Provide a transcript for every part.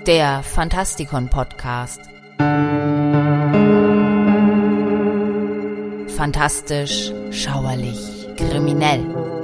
Der Fantastikon-Podcast. Fantastisch, schauerlich, kriminell.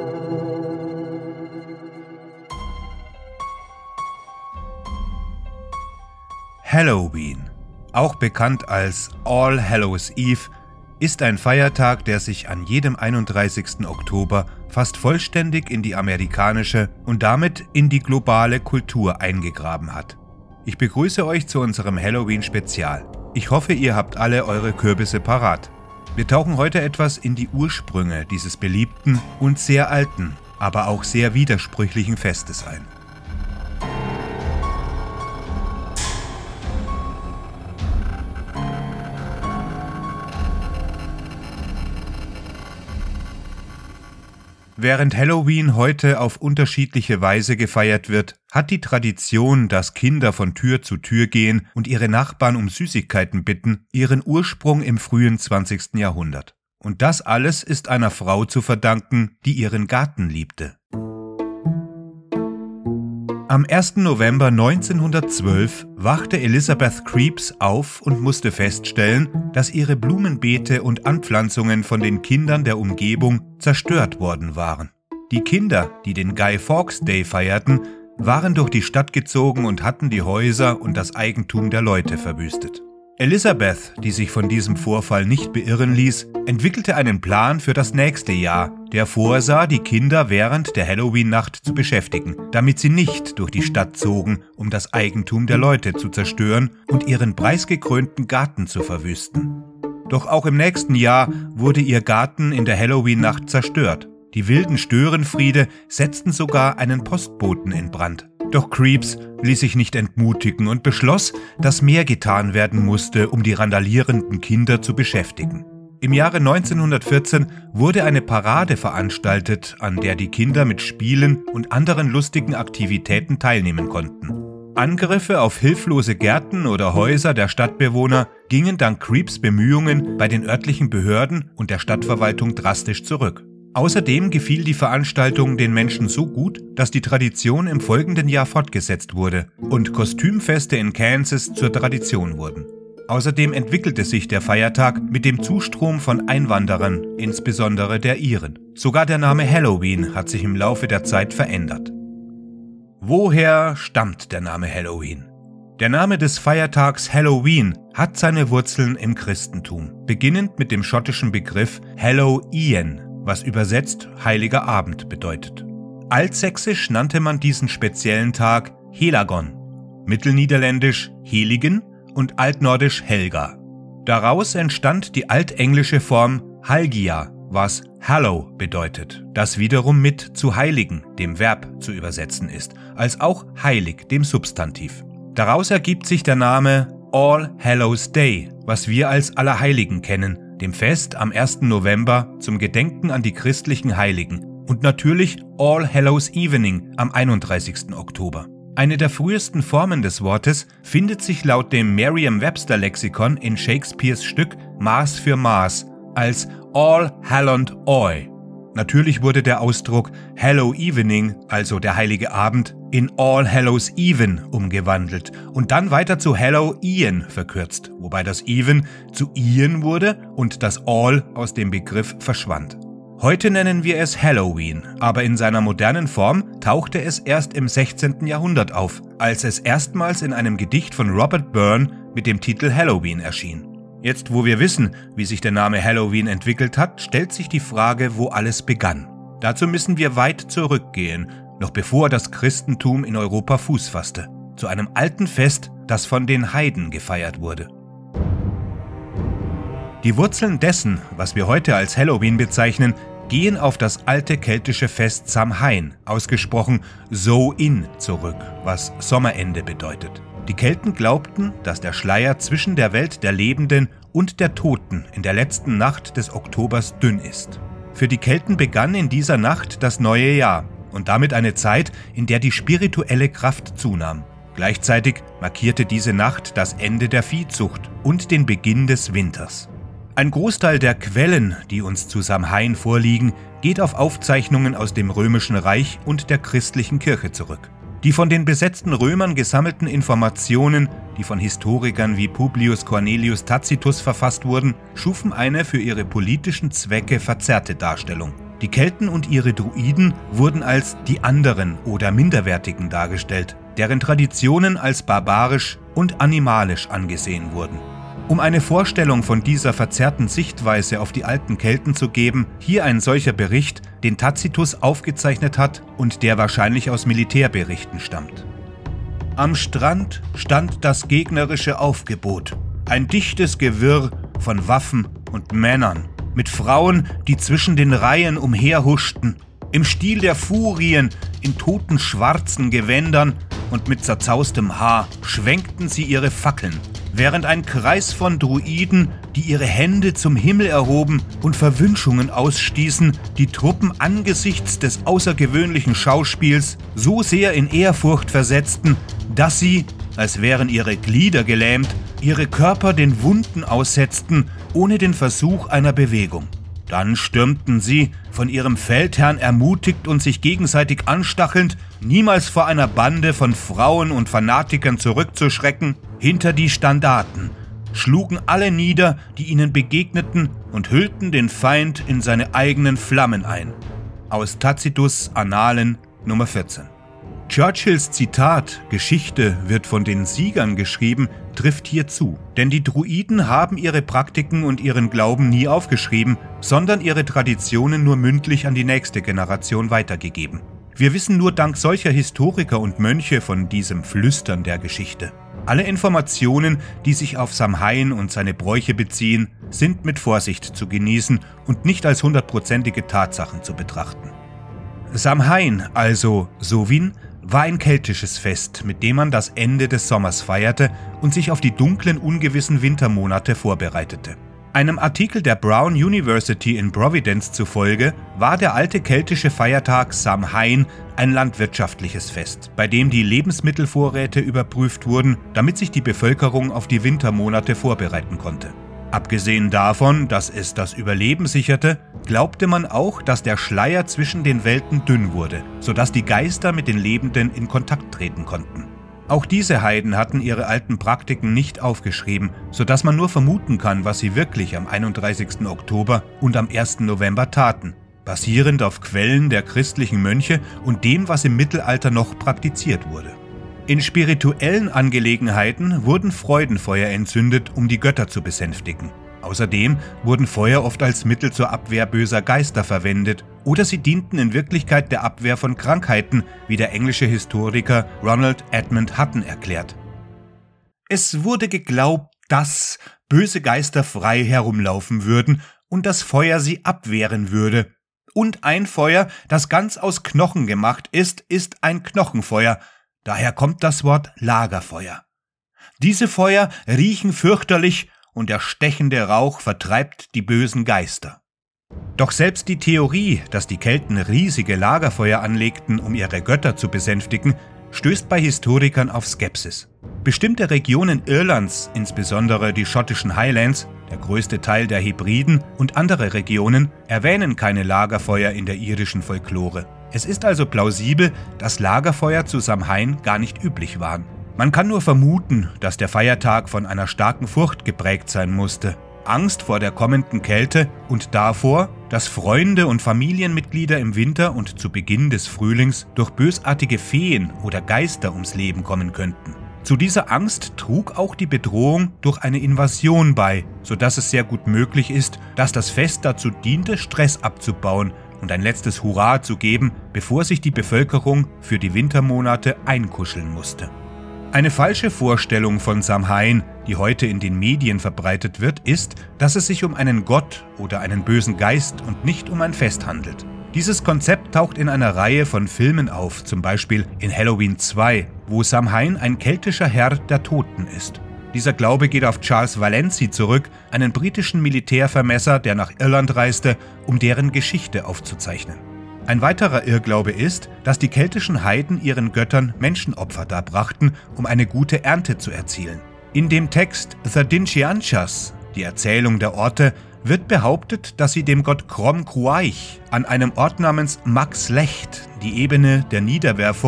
Halloween, auch bekannt als All Hallows Eve, ist ein Feiertag, der sich an jedem 31. Oktober fast vollständig in die amerikanische und damit in die globale Kultur eingegraben hat. Ich begrüße euch zu unserem Halloween-Spezial. Ich hoffe, ihr habt alle eure Kürbisse parat. Wir tauchen heute etwas in die Ursprünge dieses beliebten und sehr alten, aber auch sehr widersprüchlichen Festes ein. Während Halloween heute auf unterschiedliche Weise gefeiert wird, hat die Tradition, dass Kinder von Tür zu Tür gehen und ihre Nachbarn um Süßigkeiten bitten, ihren Ursprung im frühen 20. Jahrhundert. Und das alles ist einer Frau zu verdanken, die ihren Garten liebte. Am 1. November 1912 wachte Elizabeth Creeps auf und musste feststellen, dass ihre Blumenbeete und Anpflanzungen von den Kindern der Umgebung zerstört worden waren. Die Kinder, die den Guy Fawkes Day feierten, waren durch die Stadt gezogen und hatten die Häuser und das Eigentum der Leute verwüstet. Elizabeth, die sich von diesem Vorfall nicht beirren ließ, entwickelte einen Plan für das nächste Jahr, der vorsah, die Kinder während der Halloween-Nacht zu beschäftigen, damit sie nicht durch die Stadt zogen, um das Eigentum der Leute zu zerstören und ihren preisgekrönten Garten zu verwüsten. Doch auch im nächsten Jahr wurde ihr Garten in der Halloween-Nacht zerstört. Die wilden Störenfriede setzten sogar einen Postboten in Brand. Doch Creeps ließ sich nicht entmutigen und beschloss, dass mehr getan werden musste, um die randalierenden Kinder zu beschäftigen. Im Jahre 1914 wurde eine Parade veranstaltet, an der die Kinder mit Spielen und anderen lustigen Aktivitäten teilnehmen konnten. Angriffe auf hilflose Gärten oder Häuser der Stadtbewohner gingen dank Creeps Bemühungen bei den örtlichen Behörden und der Stadtverwaltung drastisch zurück. Außerdem gefiel die Veranstaltung den Menschen so gut, dass die Tradition im folgenden Jahr fortgesetzt wurde und Kostümfeste in Kansas zur Tradition wurden. Außerdem entwickelte sich der Feiertag mit dem Zustrom von Einwanderern, insbesondere der Iren. Sogar der Name Halloween hat sich im Laufe der Zeit verändert. Woher stammt der Name Halloween? Der Name des Feiertags Halloween hat seine Wurzeln im Christentum, beginnend mit dem schottischen Begriff Hallow-Ien, was übersetzt Heiliger Abend bedeutet. Altsächsisch nannte man diesen speziellen Tag Helagon, mittelniederländisch Heligen und altnordisch Helga. Daraus entstand die altenglische Form Halgia, was Hallow bedeutet, das wiederum mit zu heiligen, dem Verb, zu übersetzen ist, als auch heilig, dem Substantiv. Daraus ergibt sich der Name All Hallows Day, was wir als Allerheiligen kennen, dem Fest am 1. November zum Gedenken an die christlichen Heiligen und natürlich All Hallows Evening am 31. Oktober. Eine der frühesten Formen des Wortes findet sich laut dem Merriam-Webster-Lexikon in Shakespeares Stück Maß für Maß als All Hallowed Oi. Natürlich wurde der Ausdruck Hallow Evening, also der heilige Abend, in All Hallows Even umgewandelt und dann weiter zu Hallow Ien verkürzt, wobei das Even zu Ien wurde und das All aus dem Begriff verschwand. Heute nennen wir es Halloween, aber in seiner modernen Form tauchte es erst im 16. Jahrhundert auf, als es erstmals in einem Gedicht von Robert Burns mit dem Titel Halloween erschien. Jetzt, wo wir wissen, wie sich der Name Halloween entwickelt hat, stellt sich die Frage, wo alles begann. Dazu müssen wir weit zurückgehen, noch bevor das Christentum in Europa Fuß fasste, zu einem alten Fest, das von den Heiden gefeiert wurde. Die Wurzeln dessen, was wir heute als Halloween bezeichnen, gehen auf das alte keltische Fest Samhain, ausgesprochen So-in, zurück, was Sommerende bedeutet. Die Kelten glaubten, dass der Schleier zwischen der Welt der Lebenden und der Toten in der letzten Nacht des Oktobers dünn ist. Für die Kelten begann in dieser Nacht das neue Jahr und damit eine Zeit, in der die spirituelle Kraft zunahm. Gleichzeitig markierte diese Nacht das Ende der Viehzucht und den Beginn des Winters. Ein Großteil der Quellen, die uns zu Samhain vorliegen, geht auf Aufzeichnungen aus dem Römischen Reich und der christlichen Kirche zurück. Die von den besetzten Römern gesammelten Informationen, die von Historikern wie Publius Cornelius Tacitus verfasst wurden, schufen eine für ihre politischen Zwecke verzerrte Darstellung. Die Kelten und ihre Druiden wurden als die anderen oder Minderwertigen dargestellt, deren Traditionen als barbarisch und animalisch angesehen wurden. Um eine Vorstellung von dieser verzerrten Sichtweise auf die alten Kelten zu geben, hier ein solcher Bericht, den Tacitus aufgezeichnet hat und der wahrscheinlich aus Militärberichten stammt. Am Strand stand das gegnerische Aufgebot, ein dichtes Gewirr von Waffen und Männern, mit Frauen, die zwischen den Reihen umherhuschten, im Stil der Furien, in toten schwarzen Gewändern und mit zerzaustem Haar schwenkten sie ihre Fackeln, während ein Kreis von Druiden, die ihre Hände zum Himmel erhoben und Verwünschungen ausstießen, die Truppen angesichts des außergewöhnlichen Schauspiels so sehr in Ehrfurcht versetzten, dass sie, als wären ihre Glieder gelähmt, ihre Körper den Wunden aussetzten, ohne den Versuch einer Bewegung. Dann stürmten sie, von ihrem Feldherrn ermutigt und sich gegenseitig anstachelnd, niemals vor einer Bande von Frauen und Fanatikern zurückzuschrecken, hinter die Standarten, schlugen alle nieder, die ihnen begegneten, und hüllten den Feind in seine eigenen Flammen ein. Aus Tacitus' Annalen Nummer 14. Churchills Zitat „Geschichte wird von den Siegern geschrieben“ trifft hier zu, denn die Druiden haben ihre Praktiken und ihren Glauben nie aufgeschrieben, sondern ihre Traditionen nur mündlich an die nächste Generation weitergegeben. Wir wissen nur dank solcher Historiker und Mönche von diesem Flüstern der Geschichte. Alle Informationen, die sich auf Samhain und seine Bräuche beziehen, sind mit Vorsicht zu genießen und nicht als 100%ige Tatsachen zu betrachten. Samhain, also Sowin, war ein keltisches Fest, mit dem man das Ende des Sommers feierte und sich auf die dunklen, ungewissen Wintermonate vorbereitete. Einem Artikel der Brown University in Providence zufolge war der alte keltische Feiertag Samhain ein landwirtschaftliches Fest, bei dem die Lebensmittelvorräte überprüft wurden, damit sich die Bevölkerung auf die Wintermonate vorbereiten konnte. Abgesehen davon, dass es das Überleben sicherte, glaubte man auch, dass der Schleier zwischen den Welten dünn wurde, sodass die Geister mit den Lebenden in Kontakt treten konnten. Auch diese Heiden hatten ihre alten Praktiken nicht aufgeschrieben, sodass man nur vermuten kann, was sie wirklich am 31. Oktober und am 1. November taten, basierend auf Quellen der christlichen Mönche und dem, was im Mittelalter noch praktiziert wurde. In spirituellen Angelegenheiten wurden Freudenfeuer entzündet, um die Götter zu besänftigen. Außerdem wurden Feuer oft als Mittel zur Abwehr böser Geister verwendet oder sie dienten in Wirklichkeit der Abwehr von Krankheiten, wie der englische Historiker Ronald Edmund Hutton erklärt. Es wurde geglaubt, dass böse Geister frei herumlaufen würden und das Feuer sie abwehren würde. Und ein Feuer, das ganz aus Knochen gemacht ist ein Knochenfeuer. Daher kommt das Wort Lagerfeuer. Diese Feuer riechen fürchterlich und der stechende Rauch vertreibt die bösen Geister. Doch selbst die Theorie, dass die Kelten riesige Lagerfeuer anlegten, um ihre Götter zu besänftigen, stößt bei Historikern auf Skepsis. Bestimmte Regionen Irlands, insbesondere die schottischen Highlands, der größte Teil der Hebriden und andere Regionen, erwähnen keine Lagerfeuer in der irischen Folklore. Es ist also plausibel, dass Lagerfeuer zu Samhain gar nicht üblich waren. Man kann nur vermuten, dass der Feiertag von einer starken Furcht geprägt sein musste. Angst vor der kommenden Kälte und davor, dass Freunde und Familienmitglieder im Winter und zu Beginn des Frühlings durch bösartige Feen oder Geister ums Leben kommen könnten. Zu dieser Angst trug auch die Bedrohung durch eine Invasion bei, sodass es sehr gut möglich ist, dass das Fest dazu diente, Stress abzubauen und ein letztes Hurra zu geben, bevor sich die Bevölkerung für die Wintermonate einkuscheln musste. Eine falsche Vorstellung von Samhain, die heute in den Medien verbreitet wird, ist, dass es sich um einen Gott oder einen bösen Geist und nicht um ein Fest handelt. Dieses Konzept taucht in einer Reihe von Filmen auf, zum Beispiel in Halloween 2, wo Samhain ein keltischer Herr der Toten ist. Dieser Glaube geht auf Charles Valency zurück, einen britischen Militärvermesser, der nach Irland reiste, um deren Geschichte aufzuzeichnen. Ein weiterer Irrglaube ist, dass die keltischen Heiden ihren Göttern Menschenopfer darbrachten, um eine gute Ernte zu erzielen. In dem Text The Dinchianchas, die Erzählung der Orte, wird behauptet, dass sie dem Gott Crom Cruaich an einem Ort namens Max Lecht die Ebene der Niederwerfung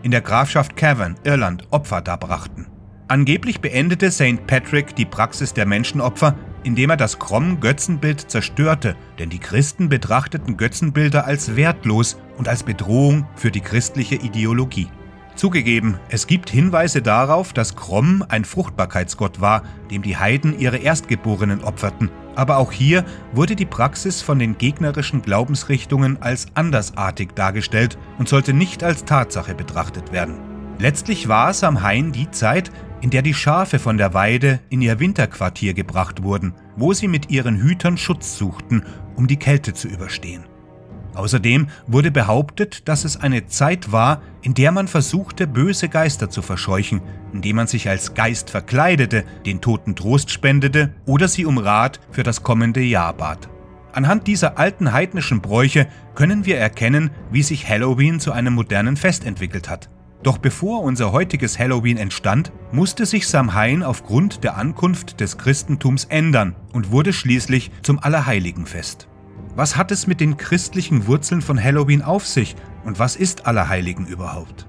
in der Grafschaft Cavan, Irland, Opfer darbrachten. Angeblich beendete St. Patrick die Praxis der Menschenopfer, indem er das Krom-Götzenbild zerstörte, denn die Christen betrachteten Götzenbilder als wertlos und als Bedrohung für die christliche Ideologie. Zugegeben, es gibt Hinweise darauf, dass Krom ein Fruchtbarkeitsgott war, dem die Heiden ihre Erstgeborenen opferten, aber auch hier wurde die Praxis von den gegnerischen Glaubensrichtungen als andersartig dargestellt und sollte nicht als Tatsache betrachtet werden. Letztlich war Samhain die Zeit, in der die Schafe von der Weide in ihr Winterquartier gebracht wurden, wo sie mit ihren Hütern Schutz suchten, um die Kälte zu überstehen. Außerdem wurde behauptet, dass es eine Zeit war, in der man versuchte, böse Geister zu verscheuchen, indem man sich als Geist verkleidete, den Toten Trost spendete oder sie um Rat für das kommende Jahr bat. Anhand dieser alten heidnischen Bräuche können wir erkennen, wie sich Halloween zu einem modernen Fest entwickelt hat. Doch bevor unser heutiges Halloween entstand, musste sich Samhain aufgrund der Ankunft des Christentums ändern und wurde schließlich zum Allerheiligenfest. Was hat es mit den christlichen Wurzeln von Halloween auf sich und was ist Allerheiligen überhaupt?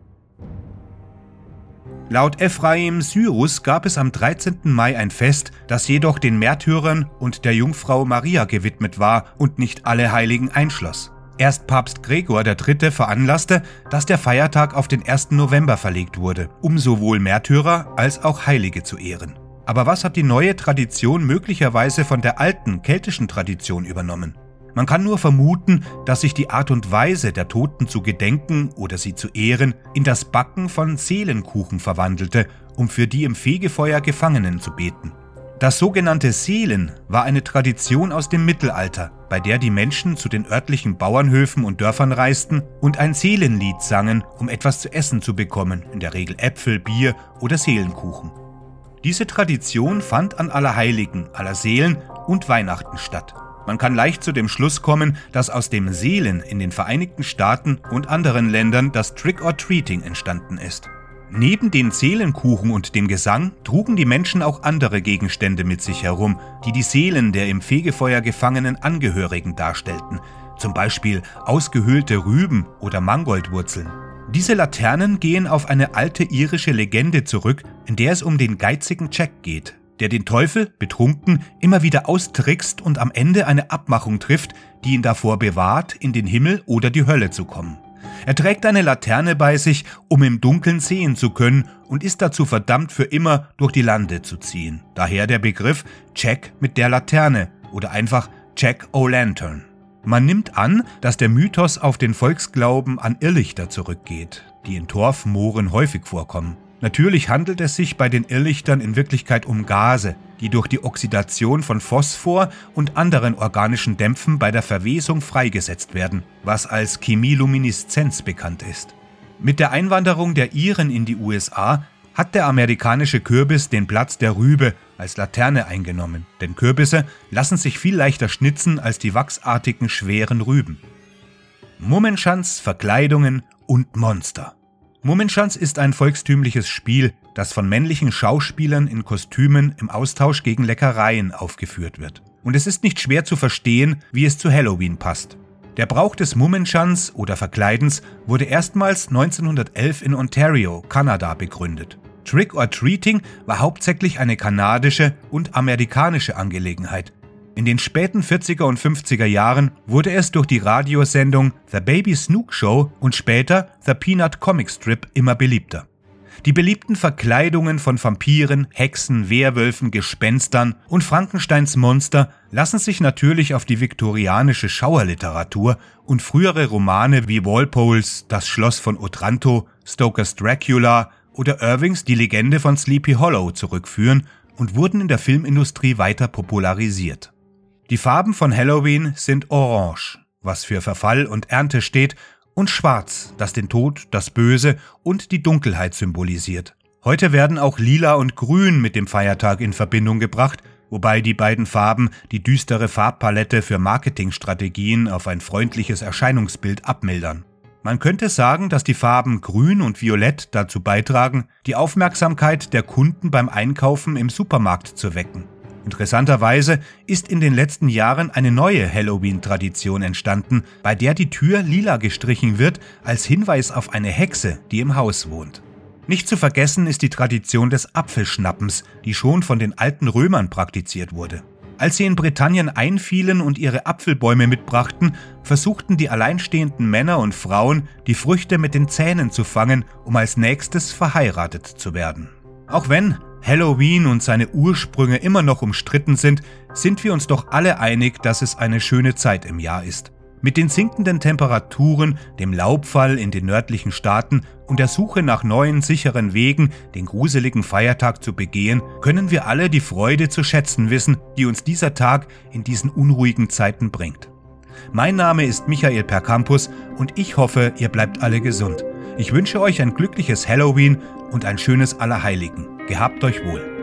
Laut Ephraim Syrus gab es am 13. Mai ein Fest, das jedoch den Märtyrern und der Jungfrau Maria gewidmet war und nicht alle Heiligen einschloss. Erst Papst Gregor III. Veranlasste, dass der Feiertag auf den 1. November verlegt wurde, um sowohl Märtyrer als auch Heilige zu ehren. Aber was hat die neue Tradition möglicherweise von der alten keltischen Tradition übernommen? Man kann nur vermuten, dass sich die Art und Weise, der Toten zu gedenken oder sie zu ehren, in das Backen von Seelenkuchen verwandelte, um für die im Fegefeuer Gefangenen zu beten. Das sogenannte Seelen war eine Tradition aus dem Mittelalter, bei der die Menschen zu den örtlichen Bauernhöfen und Dörfern reisten und ein Seelenlied sangen, um etwas zu essen zu bekommen, in der Regel Äpfel, Bier oder Seelenkuchen. Diese Tradition fand an Allerheiligen, Allerseelen und Weihnachten statt. Man kann leicht zu dem Schluss kommen, dass aus dem Seelen in den Vereinigten Staaten und anderen Ländern das Trick-or-Treating entstanden ist. Neben den Seelenkuchen und dem Gesang trugen die Menschen auch andere Gegenstände mit sich herum, die die Seelen der im Fegefeuer gefangenen Angehörigen darstellten, zum Beispiel ausgehöhlte Rüben oder Mangoldwurzeln. Diese Laternen gehen auf eine alte irische Legende zurück, in der es um den geizigen Jack geht, der den Teufel, betrunken, immer wieder austrickst und am Ende eine Abmachung trifft, die ihn davor bewahrt, in den Himmel oder die Hölle zu kommen. Er trägt eine Laterne bei sich, um im Dunkeln sehen zu können und ist dazu verdammt, für immer durch die Lande zu ziehen. Daher der Begriff Jack mit der Laterne oder einfach Jack-o'-Lantern. Man nimmt an, dass der Mythos auf den Volksglauben an Irrlichter zurückgeht, die in Torfmooren häufig vorkommen. Natürlich handelt es sich bei den Irrlichtern in Wirklichkeit um Gase, die durch die Oxidation von Phosphor und anderen organischen Dämpfen bei der Verwesung freigesetzt werden, was als Chemilumineszenz bekannt ist. Mit der Einwanderung der Iren in die USA hat der amerikanische Kürbis den Platz der Rübe als Laterne eingenommen, denn Kürbisse lassen sich viel leichter schnitzen als die wachsartigen schweren Rüben. Mummenschanz, Verkleidungen und Monster. Mummenschanz ist ein volkstümliches Spiel, das von männlichen Schauspielern in Kostümen im Austausch gegen Leckereien aufgeführt wird. Und es ist nicht schwer zu verstehen, wie es zu Halloween passt. Der Brauch des Mummenschanz oder Verkleidens wurde erstmals 1911 in Ontario, Kanada, begründet. Trick-or-Treating war hauptsächlich eine kanadische und amerikanische Angelegenheit. In den späten 40er und 50er Jahren wurde es durch die Radiosendung The Baby Snook Show und später The Peanut Comic Strip immer beliebter. Die beliebten Verkleidungen von Vampiren, Hexen, Werwölfen, Gespenstern und Frankensteins Monster lassen sich natürlich auf die viktorianische Schauerliteratur und frühere Romane wie Walpoles Das Schloss von Otranto, Stokers Dracula oder Irvings Die Legende von Sleepy Hollow zurückführen und wurden in der Filmindustrie weiter popularisiert. Die Farben von Halloween sind Orange, was für Verfall und Ernte steht, und Schwarz, das den Tod, das Böse und die Dunkelheit symbolisiert. Heute werden auch Lila und Grün mit dem Feiertag in Verbindung gebracht, wobei die beiden Farben die düstere Farbpalette für Marketingstrategien auf ein freundliches Erscheinungsbild abmildern. Man könnte sagen, dass die Farben Grün und Violett dazu beitragen, die Aufmerksamkeit der Kunden beim Einkaufen im Supermarkt zu wecken. Interessanterweise ist in den letzten Jahren eine neue Halloween-Tradition entstanden, bei der die Tür lila gestrichen wird als Hinweis auf eine Hexe, die im Haus wohnt. Nicht zu vergessen ist die Tradition des Apfelschnappens, die schon von den alten Römern praktiziert wurde. Als sie in Britannien einfielen und ihre Apfelbäume mitbrachten, versuchten die alleinstehenden Männer und Frauen, die Früchte mit den Zähnen zu fangen, um als nächstes verheiratet zu werden. Auch wenn Halloween und seine Ursprünge immer noch umstritten sind wir uns doch alle einig, dass es eine schöne Zeit im Jahr ist. Mit den sinkenden Temperaturen, dem Laubfall in den nördlichen Staaten und der Suche nach neuen, sicheren Wegen, den gruseligen Feiertag zu begehen, können wir alle die Freude zu schätzen wissen, die uns dieser Tag in diesen unruhigen Zeiten bringt. Mein Name ist Michael Percampus und ich hoffe, ihr bleibt alle gesund. Ich wünsche euch ein glückliches Halloween und ein schönes Allerheiligen. Gehabt euch wohl.